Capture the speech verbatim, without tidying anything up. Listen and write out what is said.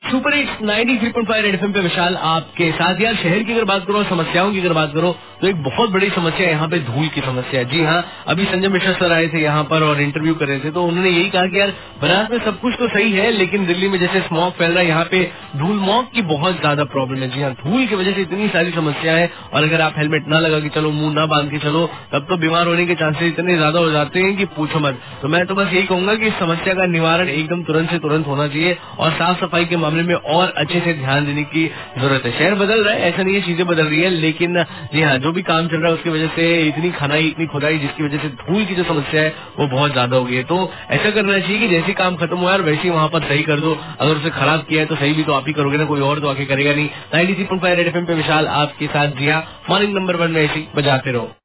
Super hits ninety three point five Red FM पे विशाल आपके साथ। यार शहर की अगर बात करो, समस्याओं की अगर बात करो तो एक बहुत बड़ी समस्या यहाँ पे धूल की समस्या है। जी हाँ, अभी संजय मिश्रा सर आए थे यहाँ पर और इंटरव्यू कर रहे थे, तो उन्होंने यही कहा कि यार बनारस में सब कुछ तो सही है, लेकिन दिल्ली में जैसे स्मॉग फैल रहा है, यहाँ पे धूल मॉग की बहुत ज्यादा प्रॉब्लम है। जी हाँ, धूल की वजह से इतनी सारी समस्या है, और अगर आप हेलमेट ना लगा के चलो, मुंह ना बांध के चलो, तब तो बीमार होने के चांसेस इतने ज्यादा हो जाते हैं कि पूछो मत। तो मैं तो बस यही कहूंगा कि इस समस्या का निवारण एकदम तुरंत से तुरंत होना चाहिए, और साफ सफाई के मामले में और अच्छे से ध्यान देने की जरूरत है। शहर बदल रहा है, ऐसा नहीं है चीजें बदल रही है, लेकिन जी हाँ, जो भी काम चल रहा है उसकी वजह से इतनी खनाई, इतनी खुदाई, जिसकी वजह से धूल की जो समस्या है वो बहुत ज्यादा हो गई है। तो ऐसा करना चाहिए कि जैसे काम खत्म हुआ है वैसे ही वहां पर सही कर दो। अगर उसे खराब किया है तो सही भी तो आप ही करोगे ना, कोई और तो आके करेगा नहीं। Ninety three point five Red FM पे विशाल आपके साथ। जी हाँ, मॉर्निंग नंबर वन में ऐसी बजाते रहो।